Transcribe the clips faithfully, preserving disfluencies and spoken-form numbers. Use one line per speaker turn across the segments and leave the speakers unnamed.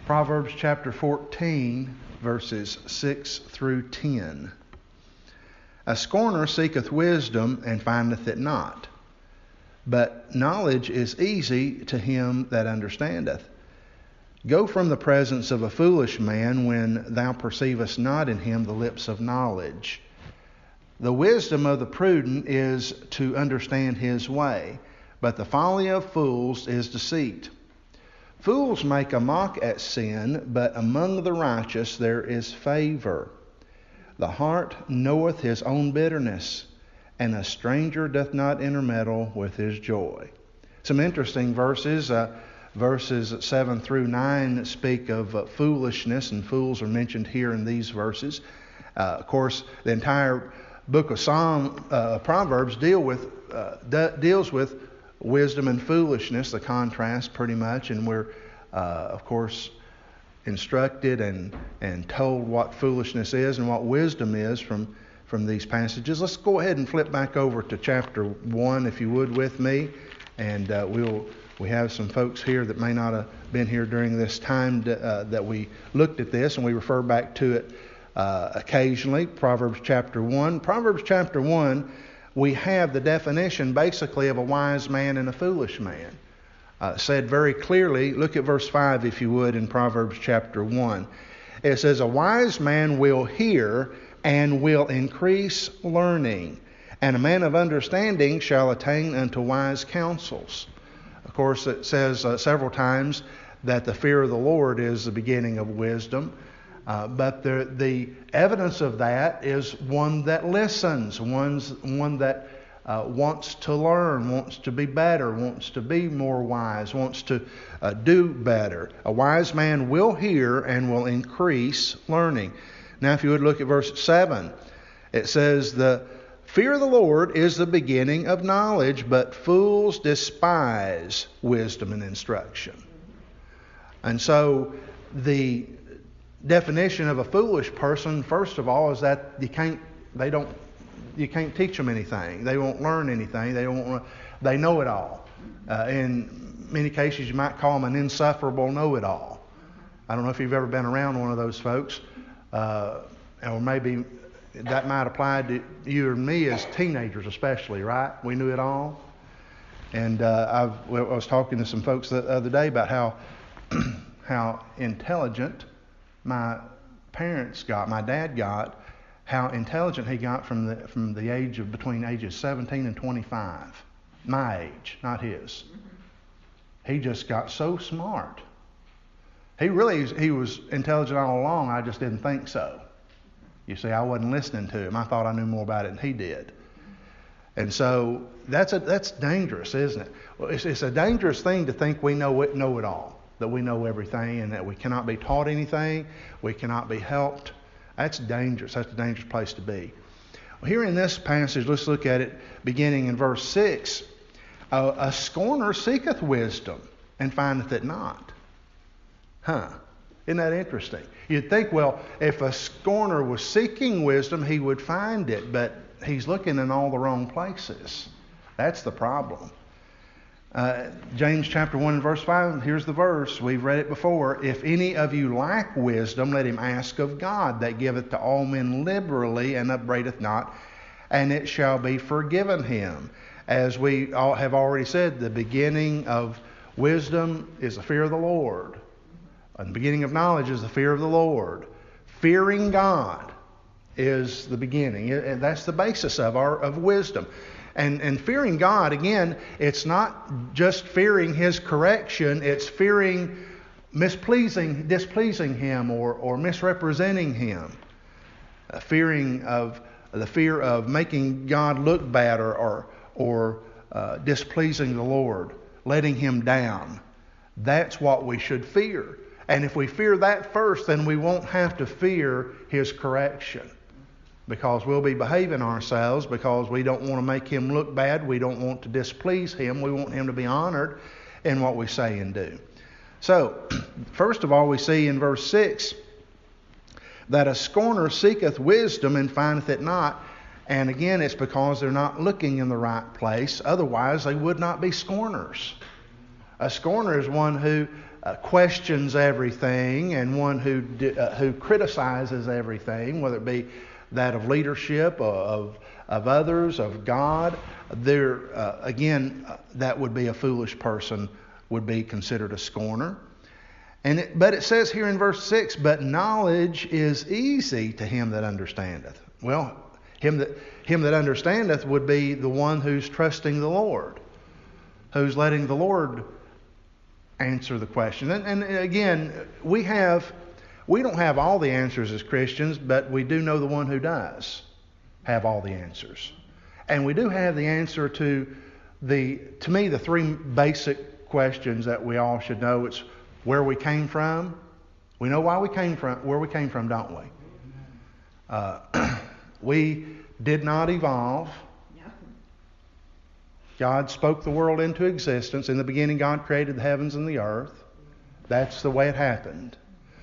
Proverbs chapter fourteen, verses six through ten. A scorner seeketh wisdom and findeth it not, but knowledge is easy to him that understandeth. Go from the presence of a foolish man when thou perceivest not in him the lips of knowledge. The wisdom of the prudent is to understand his way, but the folly of fools is deceit. Fools make a mock at sin, but among the righteous there is favor. The heart knoweth his own bitterness, and a stranger doth not intermeddle with his joy. Some interesting verses. Uh, verses seven through nine speak of uh, foolishness, and fools are mentioned here in these verses. Uh, of course, the entire book of Psalm, uh, Proverbs deal with uh, de- deals with wisdom and foolishness, the contrast pretty much, and we're, uh, of course, instructed and, and told what foolishness is and what wisdom is from, from these passages. Let's go ahead and flip back over to chapter one, if you would, with me, and uh, we'll we have some folks here that may not have been here during this time to, uh, that we looked at this, and we refer back to it uh, occasionally. Proverbs chapter one. Proverbs chapter one, we have the definition basically of a wise man and a foolish man. Uh, said very clearly, look at verse five if you would in Proverbs chapter one. It says, a wise man will hear and will increase learning, and a man of understanding shall attain unto wise counsels. Of course, it says uh, several times that the fear of the Lord is the beginning of wisdom. Uh, but the, the evidence of that is one that listens, one's, one that uh, wants to learn, wants to be better, wants to be more wise, wants to uh, do better. A wise man will hear and will increase learning. Now, if you would look at verse seven, it says, the fear of the Lord is the beginning of knowledge, but fools despise wisdom and instruction. And so the definition of a foolish person, first of all, is that you can't, they don't, you can't teach them anything. They won't learn anything. They don't, they know it all. Uh, in many cases, you might call them an insufferable know-it-all. I don't know if you've ever been around one of those folks, uh, or maybe that might apply to you and me as teenagers especially, right? We knew it all. And uh, I've, well, I was talking to some folks the other day about how how intelligent my parents got, my dad got, how intelligent he got from the from the age of between ages seventeen and twenty-five. My age, not his. He just got so smart. He really he was intelligent all along. I just didn't think so. You see, I wasn't listening to him. I thought I knew more about it than he did. And so that's a, that's dangerous, isn't it? Well, it's, it's a dangerous thing to think we know it, know it all, that we know everything, and that we cannot be taught anything, we cannot be helped. That's dangerous. That's a dangerous place to be. Well, here in this passage, let's look at it beginning in verse six. A, a scorner seeketh wisdom and findeth it not. Huh. Isn't that interesting? You'd think, well, if a scorner was seeking wisdom, he would find it, but he's looking in all the wrong places. That's the problem. Uh, James chapter one and verse five, here's the verse. We've read it before. If any of you lack wisdom, let him ask of God, that giveth to all men liberally and upbraideth not, and it shall be forgiven him. As we all have already said, the beginning of wisdom is the fear of the Lord. And the beginning of knowledge is the fear of the Lord. Fearing God is the beginning. And that's the basis of our of wisdom. And and fearing God, again, it's not just fearing His correction. It's fearing mispleasing, displeasing Him or, or misrepresenting Him. Uh, fearing of the fear of making God look bad or or, or uh, displeasing the Lord, letting Him down. That's what we should fear. And if we fear that first, then we won't have to fear His correction, because we'll be behaving ourselves, because we don't want to make Him look bad. We don't want to displease Him. We want Him to be honored in what we say and do. So, first of all, we see in verse six that a scorner seeketh wisdom and findeth it not. And again, it's because they're not looking in the right place. Otherwise, they would not be scorners. A scorner is one who uh, questions everything and one who di- uh, who criticizes everything, whether it be that of leadership, of of others, of God. There uh, again, uh, that would be a foolish person, would be considered a scorner. And it, but it says here in verse six, but knowledge is easy to him that understandeth. Well, him that him that understandeth would be the one who's trusting the Lord, who's letting the Lord answer the question. And, and again, we have we don't have all the answers as Christians, but we do know the one who does have all the answers. And we do have the answer to the to me the three basic questions that we all should know. It's where we came from. We know why we came from, where we came from, don't we? Uh, we did not evolve. God spoke the world into existence. In the beginning, God created the heavens and the earth. That's the way it happened.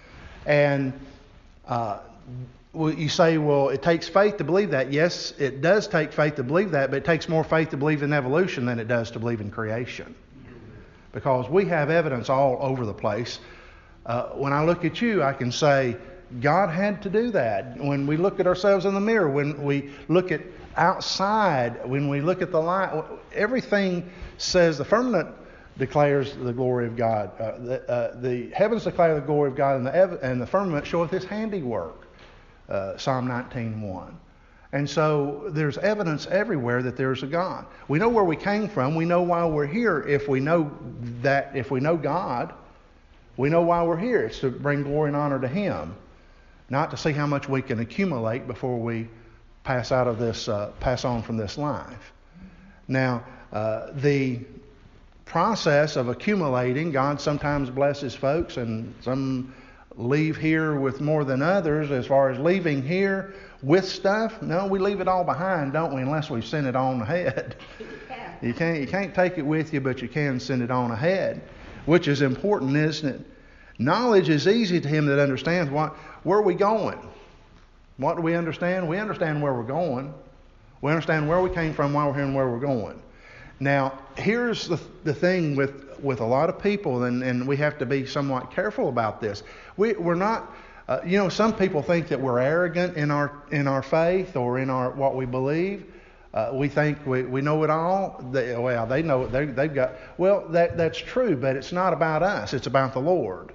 And uh, well, you say, well, it takes faith to believe that. Yes, it does take faith to believe that, but it takes more faith to believe in evolution than it does to believe in creation. Because we have evidence all over the place. Uh, when I look at you, I can say, God had to do that. When we look at ourselves in the mirror, when we look at outside, when we look at the light, everything says the firmament declares the glory of God. Uh, the, uh, the heavens declare the glory of God, and the, ev- and the firmament showeth his handiwork. Uh, Psalm nineteen one. And so there's evidence everywhere that there's a God. We know where we came from. We know why we're here. If we know that, if we know God, we know why we're here. It's to bring glory and honor to Him, not to see how much we can accumulate before we pass out of this, uh, pass on from this life. Now, uh, the process of accumulating, God sometimes blesses folks, and some leave here with more than others. As far as leaving here with stuff, no, we leave it all behind, don't we? Unless we send it on ahead. Yeah. You can't you can't take it with you, but you can send it on ahead, which is important, isn't it? Knowledge is easy to him that understands. What where are we going? What do we understand? We understand where we're going. We understand where we came from, why we're here, and where we're going. Now, here's the the thing with with a lot of people, and, and we have to be somewhat careful about this. We we're not. Uh, you know, some people think that we're arrogant in our in our faith or in our what we believe. Uh, we think we, we know it all. They, well, they know it. They, they've got. Well, that that's true, but it's not about us. It's about the Lord.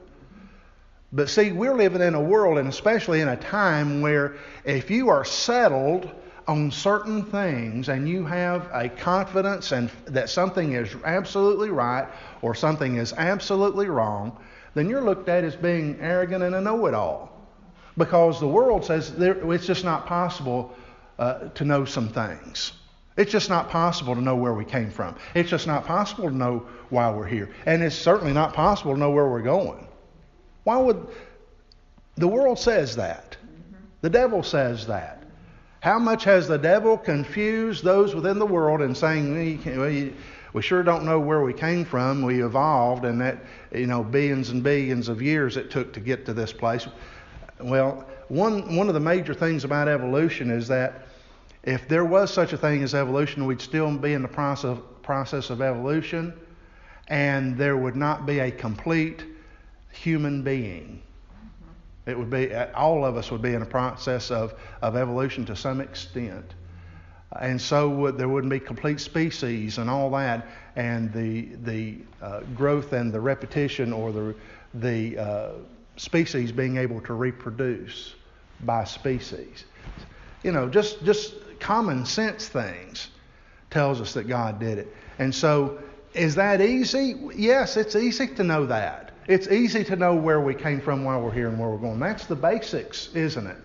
But see, we're living in a world, and especially in a time where if you are settled on certain things and you have a confidence and that something is absolutely right or something is absolutely wrong, then you're looked at as being arrogant and a know-it-all. Because the world says there, it's just not possible uh, to know some things. It's just not possible to know where we came from. It's just not possible to know why we're here. And it's certainly not possible to know where we're going. Why would... The world says that. The devil says that. How much has the devil confused those within the world in saying, we, we, we sure don't know where we came from. We evolved, and that, you know, billions and billions of years it took to get to this place. Well, one one of the major things about evolution is that if there was such a thing as evolution, we'd still be in the process process of evolution, and there would not be a complete human being. It would be, all of us would be in a process of, of evolution to some extent. And so would, there wouldn't be complete species and all that, and the the uh, growth and the repetition or the the uh, species being able to reproduce by species. You know, just just common sense things tells us that God did it. And so, is that easy? Yes, it's easy to know that. It's easy to know where we came from, why we're here, and where we're going. That's the basics, isn't it?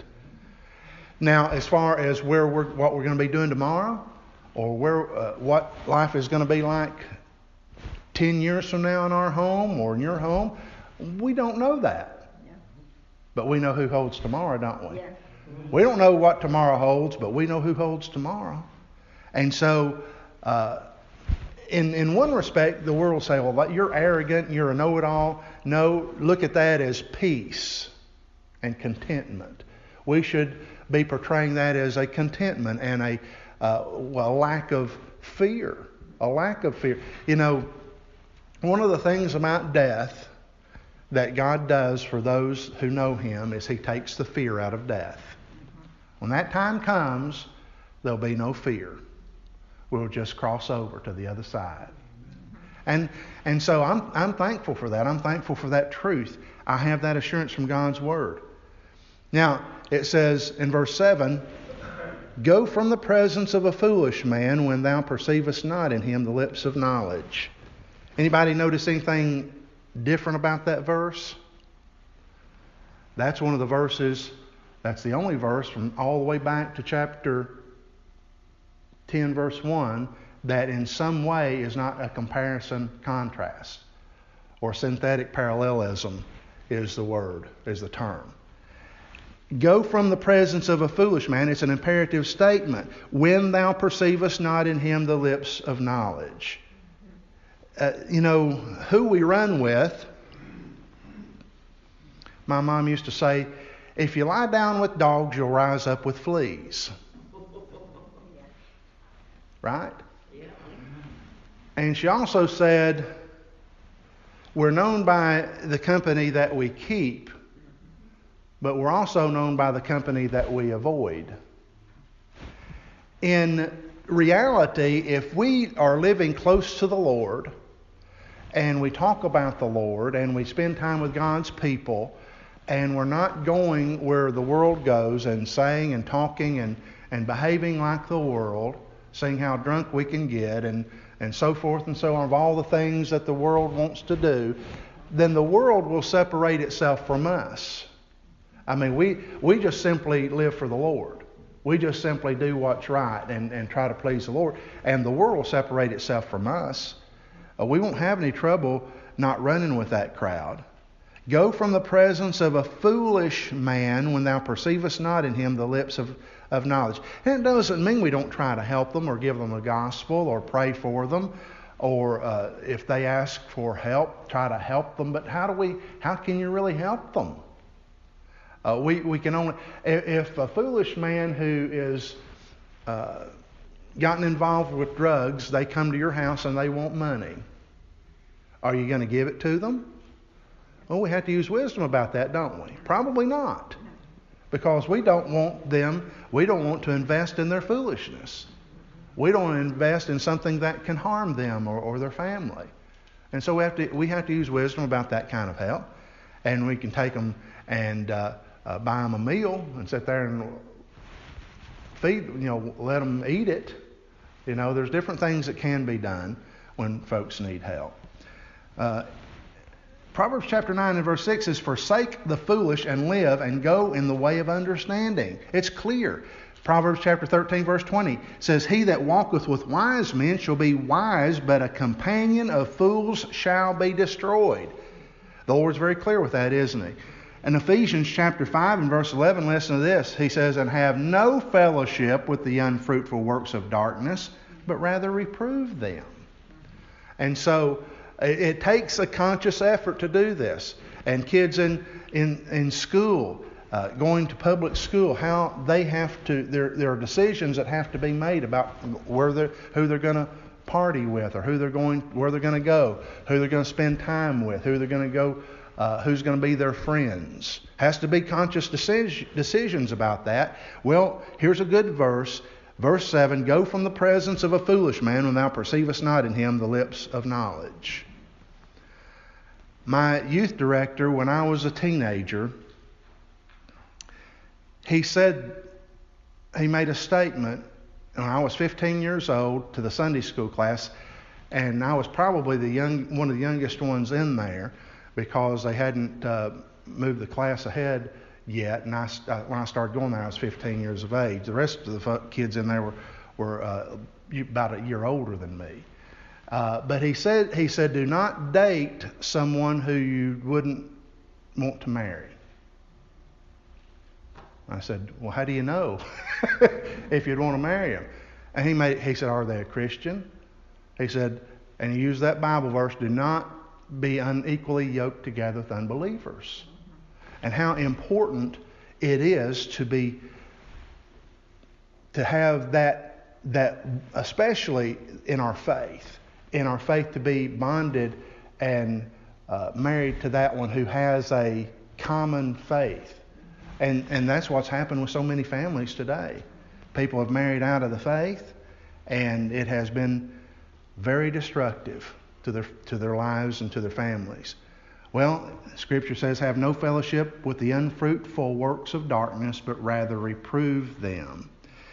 Now, as far as where we're, what we're going to be doing tomorrow, or where uh, what life is going to be like ten years from now in our home or in your home, we don't know that. Yeah. But we know who holds tomorrow, don't we? Yeah. We don't know what tomorrow holds, but we know who holds tomorrow. And so, uh, In in one respect, the world will say, well, you're arrogant, you're a know-it-all. No, look at that as peace and contentment. We should be portraying that as a contentment and a, uh, well, a lack of fear. A lack of fear. You know, one of the things about death, that God does for those who know Him is He takes the fear out of death. When that time comes, there'll be no fear. We'll just cross over to the other side. And and so I'm I'm thankful for that. I'm thankful for that truth. I have that assurance from God's Word. Now, it says in verse seven, "Go from the presence of a foolish man when thou perceivest not in him the lips of knowledge." Anybody notice anything different about that verse? That's one of the verses, that's the only verse from all the way back to chapter ten, verse one, that in some way is not a comparison contrast, or synthetic parallelism is the word, is the term. Go from the presence of a foolish man. It's an imperative statement. When thou perceivest not in him the lips of knowledge. Uh, you know, who we run with, my mom used to say, if you lie down with dogs, you'll rise up with fleas. Right? And she also said, we're known by the company that we keep, but we're also known by the company that we avoid. In reality, if we are living close to the Lord, and we talk about the Lord, and we spend time with God's people, and we're not going where the world goes and saying and talking and, and behaving like the world, seeing how drunk we can get, and, and so forth and so on, of all the things that the world wants to do, then the world will separate itself from us. I mean, we, we just simply live for the Lord. We just simply do what's right and, and try to please the Lord. And the world will separate itself from us. Uh, we won't have any trouble not running with that crowd. Go from the presence of a foolish man when thou perceivest not in him the lips of, of knowledge. And it doesn't mean we don't try to help them or give them the gospel or pray for them. Or uh, if they ask for help, try to help them. But how do we? How can you really help them? Uh, we, we can only, if a foolish man who is uh, gotten involved with drugs, they come to your house and they want money, are you going to give it to them? Well, we have to use wisdom about that, don't we? Probably not. Because we don't want them, we don't want to invest in their foolishness. We don't want to invest in something that can harm them or, or their family. And so we have to we have to use wisdom about that kind of help. And we can take them and uh, Uh, buy them a meal and sit there and feed, you know, let them eat it. You know, there's different things that can be done when folks need help. Uh, Proverbs chapter nine and verse six says, "Forsake the foolish and live, and go in the way of understanding." It's clear. Proverbs chapter thirteen verse twenty says, "He that walketh with wise men shall be wise, but a companion of fools shall be destroyed." The Lord's very clear with that, isn't He? In Ephesians chapter five and verse eleven, listen to this. He says, "And have no fellowship with the unfruitful works of darkness, but rather reprove them." And so it, it takes a conscious effort to do this. And kids in in, in school, uh, going to public school, how they have to, there, there are decisions that have to be made about where they're, who they're going to party with, or who they're going, where they're going to go, who they're going to spend time with, who they're going to go Uh, who's going to be their friends. Has to be conscious deci- decisions about that. Well, here's a good verse. Verse seven, "Go from the presence of a foolish man when thou perceivest not in him the lips of knowledge." My youth director, when I was a teenager, he said, he made a statement when I was fifteen years old to the Sunday school class, and I was probably the young, one of the youngest ones in there, because they hadn't uh, moved the class ahead yet. And I, uh, when I started going there, I was fifteen years of age. The rest of the f- kids in there were, were uh, about a year older than me. Uh, but he said, he said, "Do not date someone who you wouldn't want to marry." I said, "Well, how do you know if you'd want to marry them?" And he made, he said, "Are they a Christian?" He said, and he used that Bible verse, "Do not be unequally yoked together with unbelievers." And how important it is to be, to have that, that especially in our faith, in our faith to be bonded and uh, married to that one who has a common faith. And, and that's what's happened with so many families today. People have married out of the faith, and it has been very destructive to their to their lives and to their families. Well, Scripture says, have no fellowship with the unfruitful works of darkness, but rather reprove them.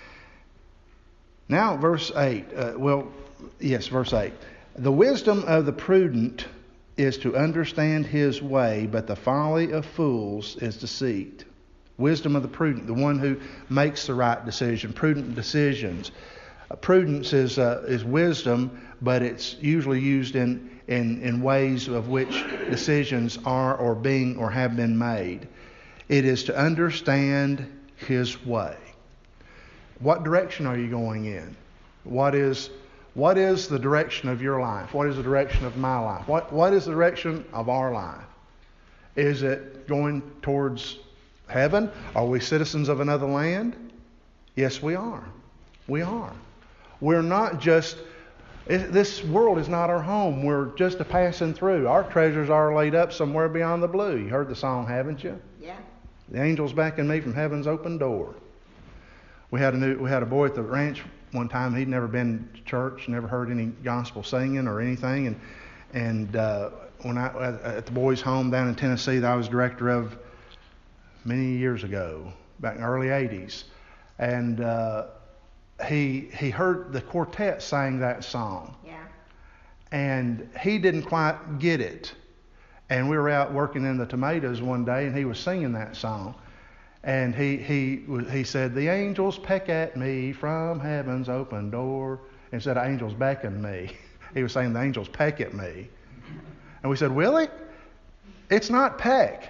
Now, verse eight. Uh, well, yes, verse eight. The wisdom of the prudent is to understand his way, but the folly of fools is deceit. Wisdom of the prudent, the one who makes the right decision, prudent decisions. Uh, prudence is uh, is wisdom, but it's usually used in, in, in ways of which decisions are or being or have been made. It is to understand his way. What direction are you going in? What is what is the direction of your life? What is the direction of my life? What what is the direction of our life? Is it going towards heaven? Are we citizens of another land? Yes, we are. We are. We're not just, this world is not our home. We're just a passing through. Our treasures are laid up somewhere beyond the blue. You heard the song, haven't you?
Yeah.
The angels beckon me from heaven's open door. We had a new, we had a boy at the ranch one time. He'd never been to church, never heard any gospel singing or anything. And and uh, when I at the boys' home down in Tennessee that I was director of many years ago, back in the early eighties, and uh, he he heard the quartet sing that song.
Yeah.
And he didn't quite get it. And we were out working in the tomatoes one day, and he was singing that song. And he he he said, "The angels peck at me from heaven's open door." Instead of angels beckon me, he was saying the angels peck at me. And we said, "Willie, it's not peck.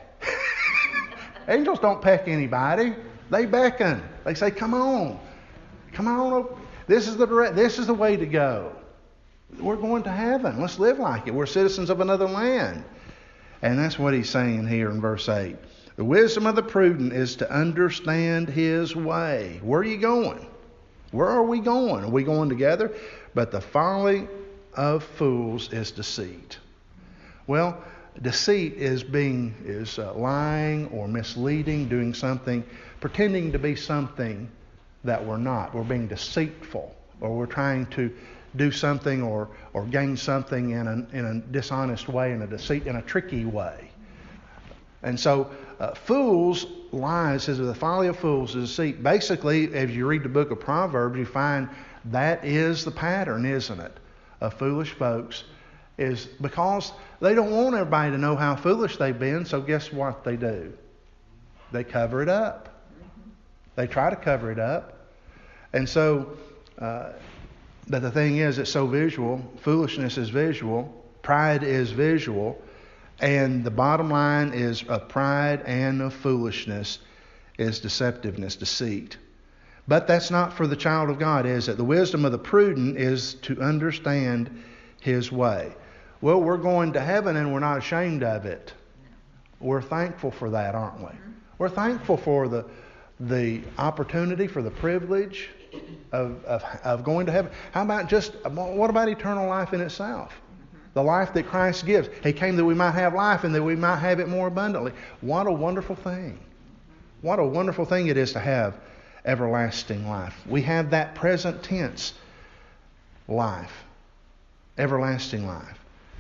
Angels don't peck anybody. They beckon. They say, 'Come on, come on. This is the direct, this is the way to go. We're going to heaven. Let's live like it. We're citizens of another land.'" And that's what he's saying here in verse eight. The wisdom of the prudent is to understand his way. Where are you going? Where are we going? Are we going together? But the folly of fools is deceit. Well, deceit is being is uh, lying or misleading, doing something, pretending to be something that we're not. We're being deceitful, or we're trying to do something or or gain something in a in a dishonest way, in a deceit, in a tricky way. And so, uh, fools, lies, says the folly of fools is deceit. Basically, as you read the book of Proverbs, you find that is the pattern, isn't it, of foolish folks, is because they don't want everybody to know how foolish they've been, so guess what they do? They cover it up. They try to cover it up. And so, uh, but the thing is, it's so visual. Foolishness is visual. Pride is visual. And the bottom line is of pride and of foolishness is deceptiveness, deceit. But that's not for the child of God, is it? The wisdom of the prudent is to understand his way. Well, we're going to heaven and we're not ashamed of it. We're thankful for that, aren't we? We're thankful for the the opportunity, for the privilege of, of, of going to heaven. How about just, what about eternal life in itself? The life that Christ gives. He came that we might have life and that we might have it more abundantly. What a wonderful thing. What a wonderful thing it is to have everlasting life. We have that present tense life. Everlasting life.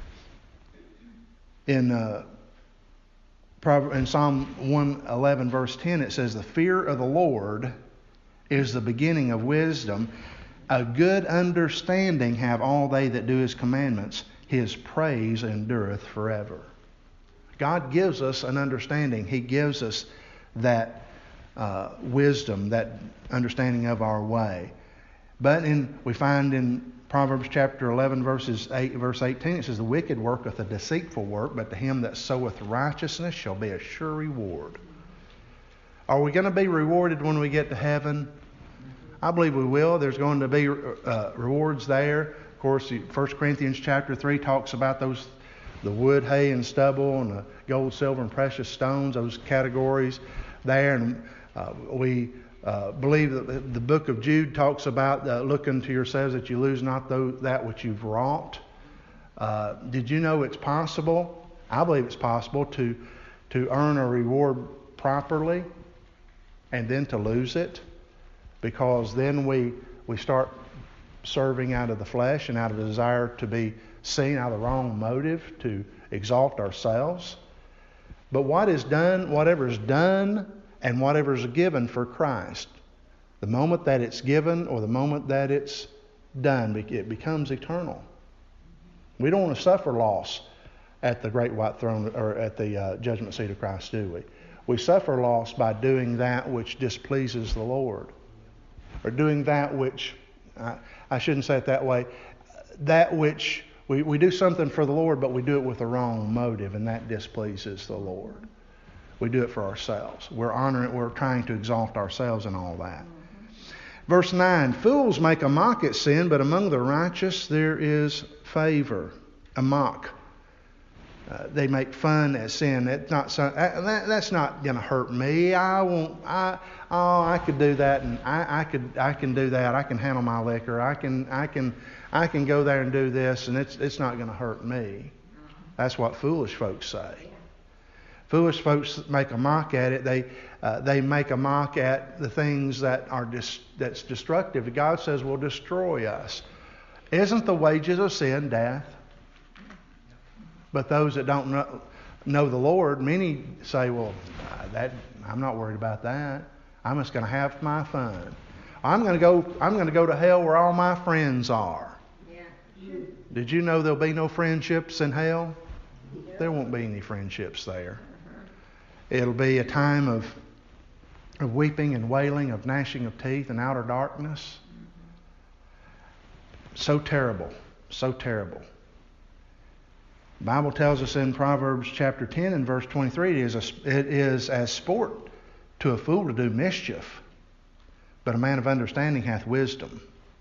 In uh, in Psalm one eleven verse ten it says, "The fear of the Lord is the beginning of wisdom. A good understanding have all they that do his commandments. His praise endureth forever." God gives us an understanding. He gives us that uh, wisdom, that understanding of our way. But in we find in Proverbs chapter eleven, verses eight, verse eighteen, it says, "The wicked worketh a deceitful work, but to him that soweth righteousness shall be a sure reward." Are we going to be rewarded when we get to heaven? I believe we will. There's going to be uh, rewards there. Of course, First Corinthians chapter three talks about those, the wood, hay, and stubble, and the gold, silver, and precious stones, those categories there. And uh, we uh, believe that the book of Jude talks about uh, looking to yourselves that you lose not those, that which you've wrought. Uh, did you know it's possible? I believe it's possible to to earn a reward properly and then to lose it, because then we we start serving out of the flesh and out of the desire to be seen, out of the wrong motive to exalt ourselves. But what is done, whatever is done and whatever is given for Christ, the moment that it's given or the moment that it's done, it becomes eternal. We don't want to suffer loss at the great white throne or at the uh, judgment seat of Christ, do we? We suffer loss by doing that which displeases the Lord, or doing that which, I, I shouldn't say it that way, that which we, we do something for the Lord, but we do it with the wrong motive, and that displeases the Lord. We do it for ourselves. We're honoring, we're trying to exalt ourselves in all that. Verse nine, fools make a mock at sin, but among the righteous there is favor. A mock. Uh, they make fun at sin. That's not so, that, that's not going to hurt me. I won't. I oh, I could do that, and I, I could. I can do that. I can handle my liquor. I can. I can. I can go there and do this, and it's it's not going to hurt me. That's what foolish folks say. Foolish folks make a mock at it. They uh, they make a mock at the things that are dis, that's destructive. God says will destroy us. Isn't the wages of sin death? But those that don't know, know the Lord, many say, well, that I'm not worried about that. I'm just going to have my fun. I'm going to go. I'm going to go to hell where all my friends are. Yeah. Did you know there'll be no friendships in hell? Yeah. There won't be any friendships there. Uh-huh. It'll be a time of of weeping and wailing, of gnashing of teeth and outer darkness. Mm-hmm. So terrible. So terrible. The Bible tells us in Proverbs chapter ten and verse twenty-three, it is, a, it is as sport to a fool to do mischief, but a man of understanding hath wisdom.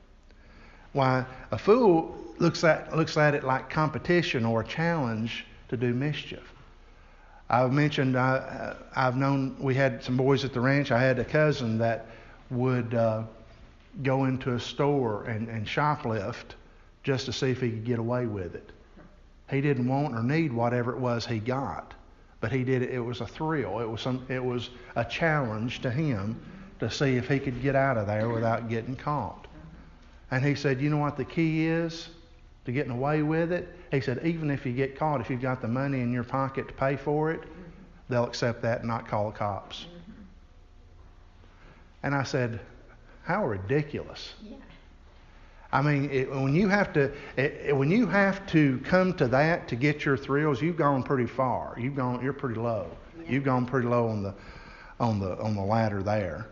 Why, a fool looks at, looks at it like competition or a challenge to do mischief. I've mentioned, I, I've known, we had some boys at the ranch. I had a cousin that would uh, go into a store and, and shoplift just to see if he could get away with it. He didn't want or need whatever it was he got, but he did it. It was a thrill. It was some. It was a challenge to him to see if he could get out of there without getting caught. And he said, "You know what the key is to getting away with it?" He said, "Even if you get caught, if you've got the money in your pocket to pay for it, they'll accept that and not call the cops." And I said, "How ridiculous!" Yeah. I mean, it, when you have to, it, when you have to come to that to get your thrills, you've gone pretty far. You've gone, you're pretty low. Yeah. You've gone pretty low on the, on the, on the ladder there.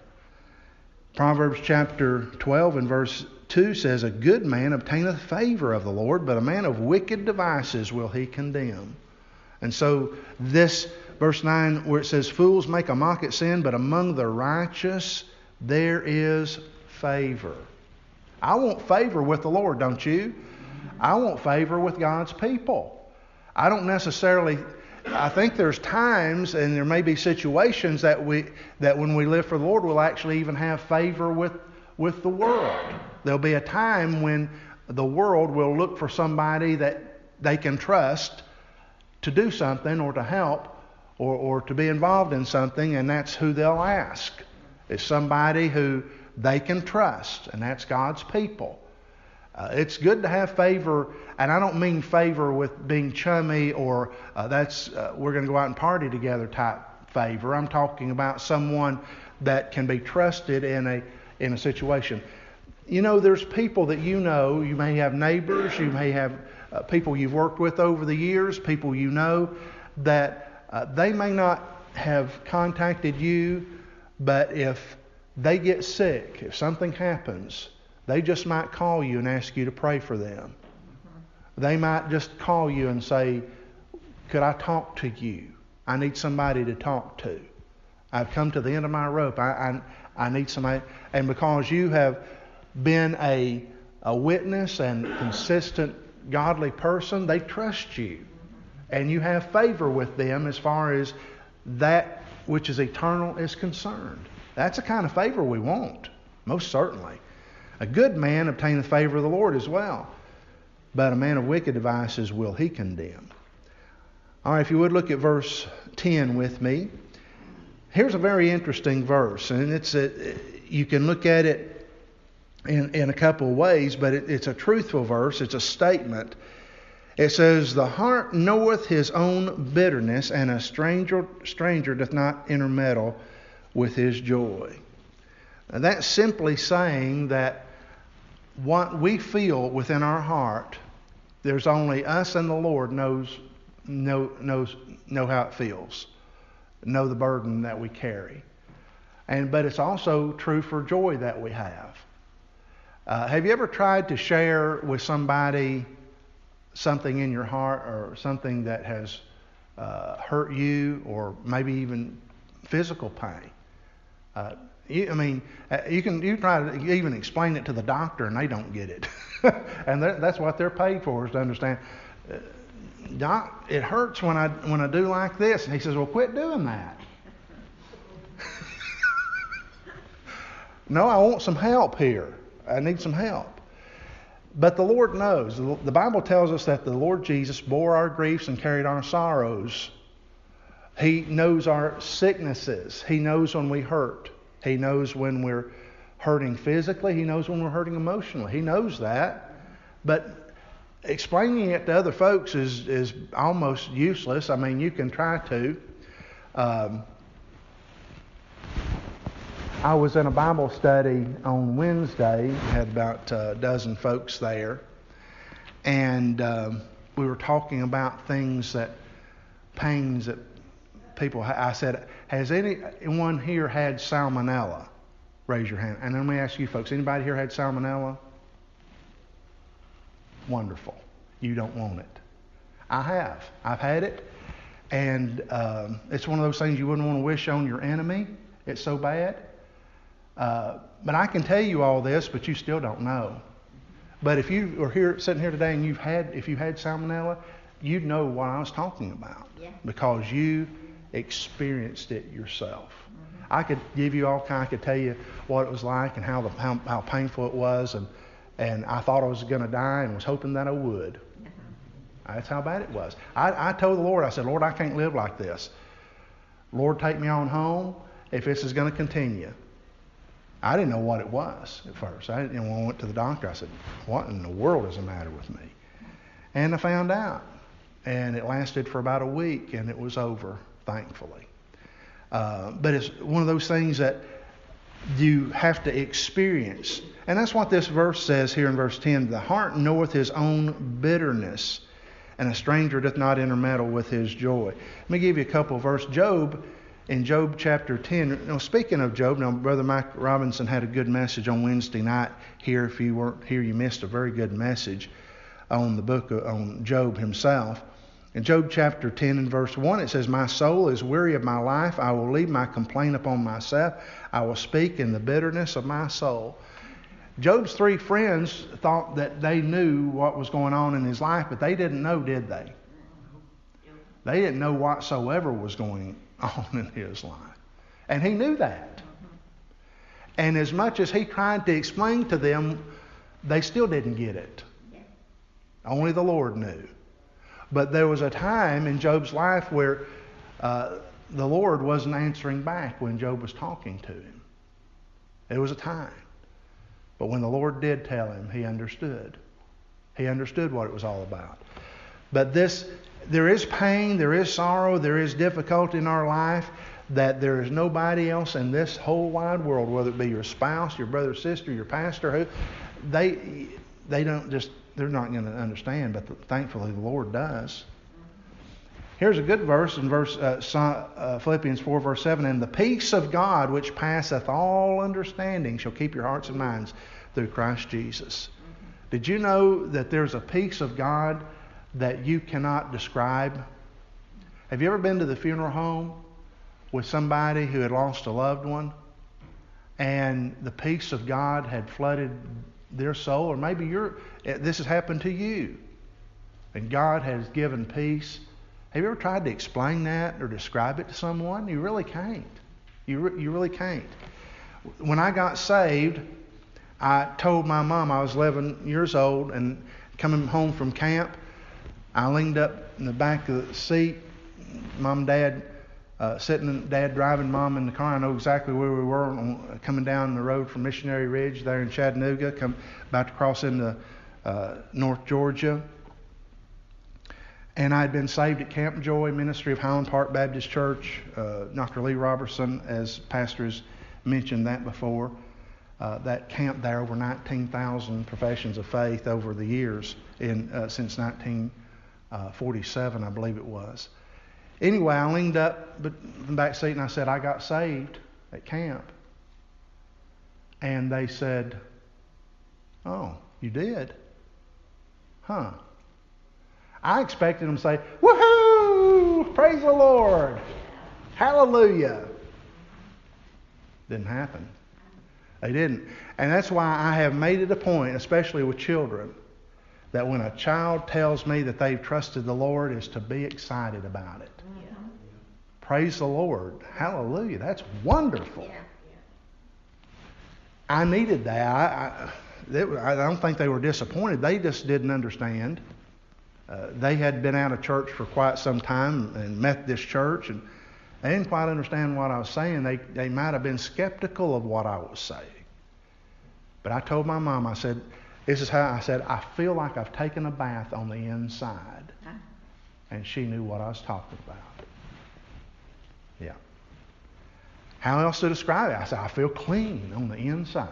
Proverbs chapter twelve and verse two says, "A good man obtaineth favor of the Lord, but a man of wicked devices will he condemn." And so this verse nine, where it says, "Fools make a mock at sin, but among the righteous there is favor." I want favor with the Lord, don't you? I want favor with God's people. I don't necessarily, I think there's times and there may be situations that we that when we live for the Lord we'll actually even have favor with, with the world. There'll be a time when the world will look for somebody that they can trust to do something or to help or, or to be involved in something, and that's who they'll ask. It's somebody who they can trust, and that's God's people. Uh, it's good to have favor, and I don't mean favor with being chummy or uh, that's uh, we're going to go out and party together type favor. I'm talking about someone that can be trusted in a in a situation. You know, there's people that you know. You may have neighbors, you may have uh, people you've worked with over the years, people you know that uh, they may not have contacted you, but if they get sick, if something happens, they just might call you and ask you to pray for them. Mm-hmm. They might just call you and say, "Could I talk to you? I need somebody to talk to. I've come to the end of my rope. I I, I need somebody." And because you have been a a witness and consistent godly person, they trust you. Mm-hmm. And you have favor with them as far as that which is eternal is concerned. That's the kind of favor we want, most certainly. A good man obtaineth favor of the Lord as well, but a man of wicked devices will he condemn. All right, if you would look at verse ten with me. Here's a very interesting verse, and it's a, you can look at it in, in a couple of ways, but it, it's a truthful verse. It's a statement. It says, "The heart knoweth his own bitterness, and a stranger stranger doth not intermeddle with his joy." And that's simply saying that what we feel within our heart, there's only us and the Lord knows know knows know how it feels, know the burden that we carry, and but it's also true for joy that we have. Uh, have you ever tried to share with somebody something in your heart, or something that has uh, hurt you, or maybe even physical pain? Uh, you, I mean, uh, you can you try to even explain it to the doctor, and they don't get it, and that's what they're paid for, is to understand. Uh, Doc, it hurts when I when I do like this, and he says, "Well, quit doing that." No, I want some help here. I need some help. But the Lord knows. The Bible tells us that the Lord Jesus bore our griefs and carried our sorrows. He knows our sicknesses. He knows when we hurt. He knows when we're hurting physically. He knows when we're hurting emotionally. He knows that. But explaining it to other folks is, is almost useless. I mean, you can try to. Um, I was in a Bible study on Wednesday. We had about a dozen folks there. And um, we were talking about things that, pains that people ha- I said, has anyone here had salmonella? Raise your hand. And let me ask you folks, anybody here had salmonella? Wonderful. You don't want it. I have. I've had it. And um, it's one of those things you wouldn't want to wish on your enemy. It's so bad. Uh, but I can tell you all this, but you still don't know. But if you are here, sitting here today, and you've had, if you had salmonella, you'd know what I was talking about. Yeah. Because you experienced it yourself. Mm-hmm. I could give you all kind. I could tell you what it was like and how the how, how painful it was, and and I thought I was going to die and was hoping that I would. Mm-hmm. That's how bad it was. I, I told the Lord, I said, "Lord, I can't live like this. Lord, take me on home if this is going to continue." I didn't know what it was at first. I didn't, when I went to the doctor, I said, "What in the world is the matter with me?" And I found out. And it lasted for about a week, and it was over, thankfully. Uh, but it's one of those things that you have to experience. And that's what this verse says here in verse ten. "The heart knoweth his own bitterness, and a stranger doth not intermeddle with his joy." Let me give you a couple of verses. Job, in Job chapter ten, now speaking of Job, now Brother Mike Robinson had a good message on Wednesday night here. If you weren't here, you missed a very good message on the book of, on Job himself. In Job chapter ten and verse one, it says, "My soul is weary of my life. I will leave my complaint upon myself. I will speak in the bitterness of my soul." Job's three friends thought that they knew what was going on in his life, but they didn't know, did they? They didn't know whatsoever was going on in his life. And he knew that. And as much as he tried to explain to them, they still didn't get it. Only the Lord knew. But there was a time in Job's life where uh, the Lord wasn't answering back when Job was talking to him. There was a time. But when the Lord did tell him, he understood. He understood what it was all about. But this, there is pain, there is sorrow, there is difficulty in our life that there is nobody else in this whole wide world, whether it be your spouse, your brother, sister, your pastor, who they they don't just they're not going to understand. But the, thankfully, the Lord does. Here's a good verse in verse uh, uh, Philippians four, verse seven. "And the peace of God, which passeth all understanding, shall keep your hearts and minds through Christ Jesus." Mm-hmm. Did you know that there's a peace of God that you cannot describe? Have you ever been to the funeral home with somebody who had lost a loved one, and the peace of God had flooded their soul? Or maybe you're, this has happened to you, and God has given peace. Have you ever tried to explain that or describe it to someone? You really can't. You re- you really can't. When I got saved, I told my mom, I was eleven years old, and coming home from camp, I leaned up in the back of the seat mom and dad, uh, sitting, dad driving mom in the car. I know exactly where we were on, coming down the road from Missionary Ridge there in Chattanooga, come, about to cross into uh, North Georgia. And I had been saved at Camp Joy, ministry of Highland Park Baptist Church. Uh, Doctor Lee Robertson, as pastor, has mentioned that before. Uh, that camp there, over nineteen thousand professions of faith over the years, in uh, since nineteen forty-seven, I believe it was. Anyway, I leaned up in the back seat and I said, I got saved at camp. And they said, oh, you did? Huh. I expected them to say, woohoo! Praise the Lord! Hallelujah! Didn't happen. They didn't. And that's why I have made it a point, especially with children, that when a child tells me that they've trusted the Lord, is to be excited about it. Yeah. Praise the Lord. Hallelujah. That's wonderful. Yeah. I needed that. I, I, I don't think they were disappointed. They just didn't understand. Uh, they had been out of church for quite some time and Methodist church, and they didn't quite understand what I was saying. They they might have been skeptical of what I was saying. But I told my mom, I said, this is how I said, I feel like I've taken a bath on the inside. Huh? And she knew what I was talking about. Yeah. How else to describe it? I said, I feel clean on the inside.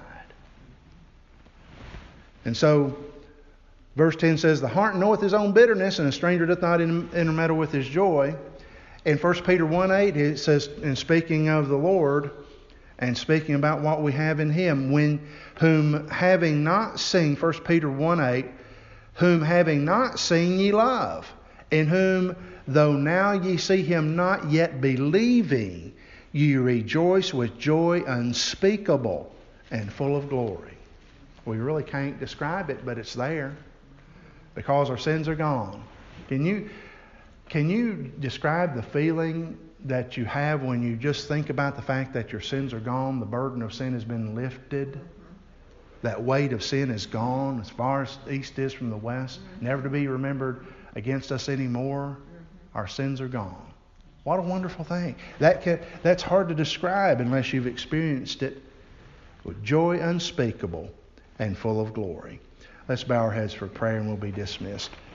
And so, verse ten says, the heart knoweth his own bitterness, and a stranger doth not intermeddle with his joy. In First Peter one eight, it says, in speaking of the Lord, and speaking about what we have in Him, when whom having not seen, First Peter one eight, whom having not seen ye love, in whom though now ye see Him not yet believing, ye rejoice with joy unspeakable and full of glory. We really can't describe it, but it's there because our sins are gone. Can you can you describe the feeling that you have when you just think about the fact that your sins are gone, the burden of sin has been lifted, that weight of sin is gone as far as the east is from the west, never to be remembered against us anymore? Our sins are gone. What a wonderful thing. That can, that's hard to describe unless you've experienced it, with joy unspeakable and full of glory. Let's bow our heads for prayer and we'll be dismissed.